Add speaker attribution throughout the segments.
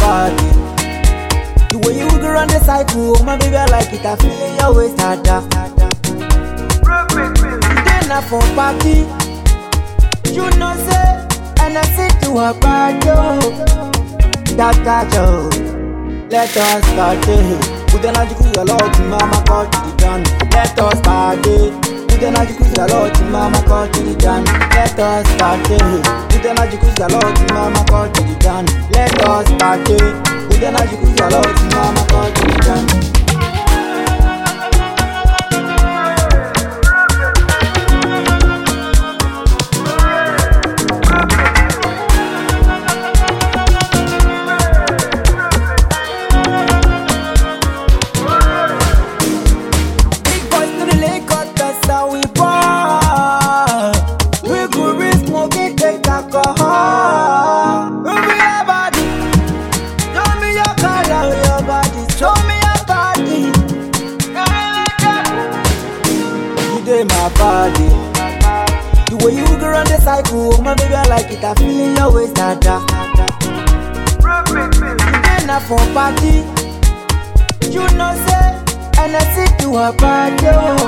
Speaker 1: body. The way you go run the cycle, oh my baby, I like it. I feel in your waist, harder. Then I for party, you know say, and I sit to a party, that let us start it. Put the energy cruise a lot to mama call to the gun. Let us start it. Put the energy cruise a lot to mama call to the gun. Let us start it. Put the energy cruise a lot to mama call to the gun. Let us start it. Put the energy cruise a lot to mama call to the gun. My body, the way you go run the cycle, oh my baby, I like it. I feel in your waist, harder. Then I for party, you know say, and I sit to a party,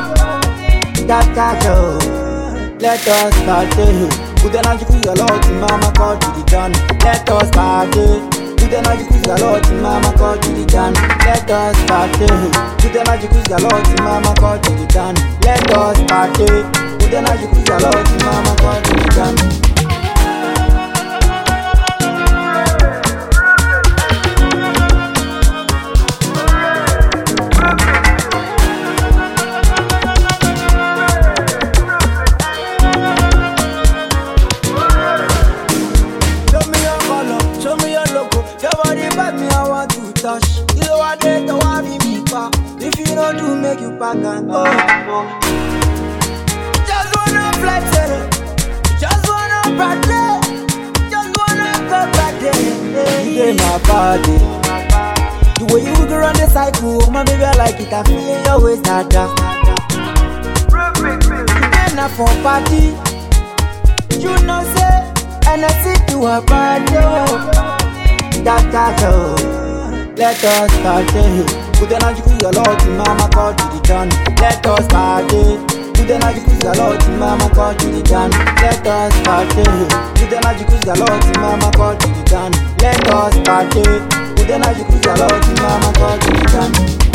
Speaker 1: that let us start it. Put the energy cruise a lot to mama call to the gun. Let us start it. Put the energy cruise a lot to mama call to the gun. Let us start it. Put the energy cruise a lot to mama call to the gun. Let us start it. Put the energy cruise a lot to mama call to the gun. You know what they don't want me back. If you don't do, make you pack and go. Just wanna flex it, just wanna party, just wanna go back there. You my body, the way you go run the cycle, oh my baby, I like it. I feel in your waist, harder. Then I for party, you know say, and I sit to a party, that let us start it. Put the energy cruise a lot to mama call to the gun. Let us start it. Put the energy cruise a lot to mama call to the gun. Let us start it. Put the energy cruise a lot to mama call to the gun. Let us start it. Put the energy cruise a lot to mama call to the gun.